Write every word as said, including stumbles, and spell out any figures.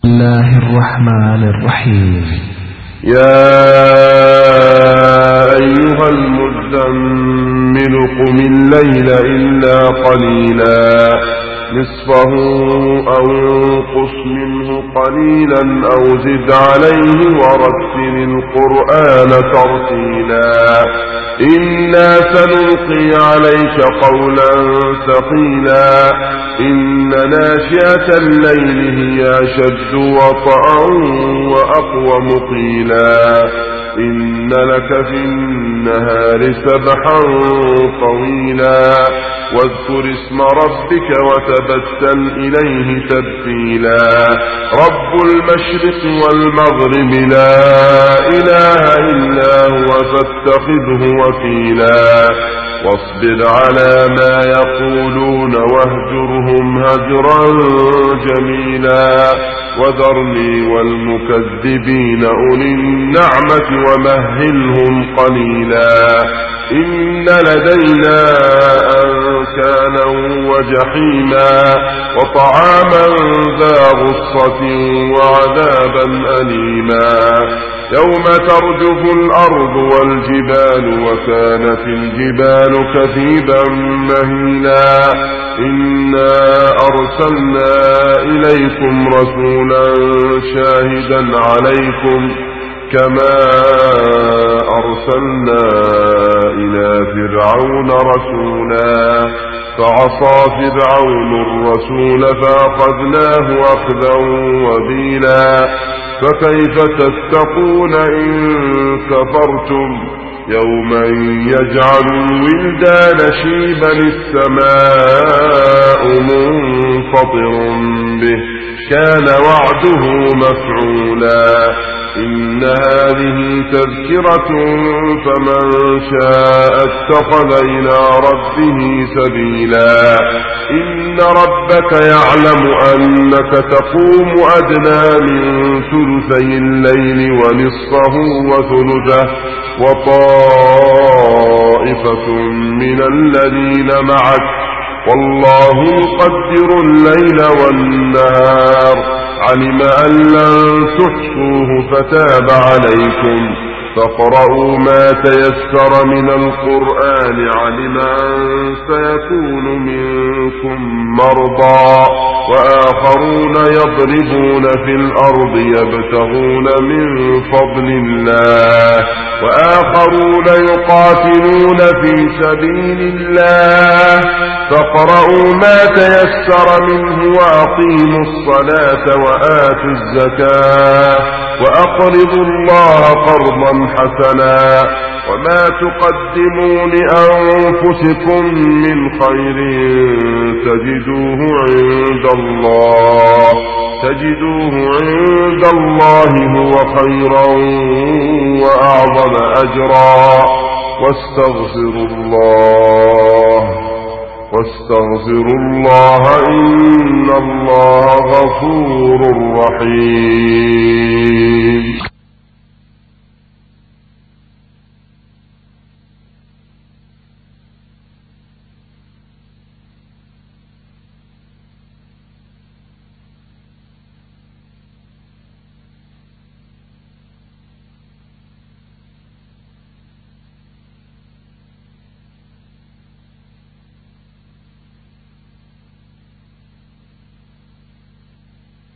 بسم الله الرحمن الرحيم. يا أيها المزمل قم الليل إلا قليلا نصفه أو انقص منه قليلا أو زد عليه ورتل القرآن ترتيلا إنا سنلقي عليك قولا ثقيلا إن ناشئة الليل هي أشد وطئا وأقوم قيلا إن لك في النهار سبحا طويلا واذكر اسم ربك وتبتل إليه تبتيلا رب المشرق والمغرب لا إله إلا هو فاتخذه وكيلا واصبر على ما يقولون واهجرهم هجرا جميلا وذرني والمكذبين أولي النعمة ومهلهم قليلا إن لدينا أنكالا وجحيما وطعاما ذا غصة وعذابا أليما يوم ترجف الأرض والجبال وكانت الجبال كثيبا مهيلا إنا أرسلنا إليكم رسولا شاهدا عليكم كما أرسلنا إلى فرعون رسولا فعصى فرعون الرسول فأخذناه أخذا وبيلا فكيف تتقون إن كفرتم يوما يجعل الولدان شيبا السماء منفطر به كان وعده مفعولا إن هذه تذكرة فمن شاء اتخذ إلى ربه سبيلا إن ربك يعلم أنك تقوم أدنى من ثلثي الليل ونصفه وثلثه وطائفة من الذين معك والله يقدر الليل والنهار علم أن لن تحصوه فتاب عليكم فاقرؤوا ما تيسر من القرآن علم أن سيكون منكم مرضى وآخرون يضربون في الأرض يبتغون من فضل الله وآخرون يقاتلون في سبيل الله فاقرؤوا ما تيسر منه وأقيموا الصلاة وآتوا الزكاة وأقرضوا الله قرضا حسنا وما تقدموا لأنفسكم من خير تجدوه عند الله تجدوه عند الله هو خيرا وأعظم أجرا واستغفروا الله واستغفروا الله إن الله غفور رحيم.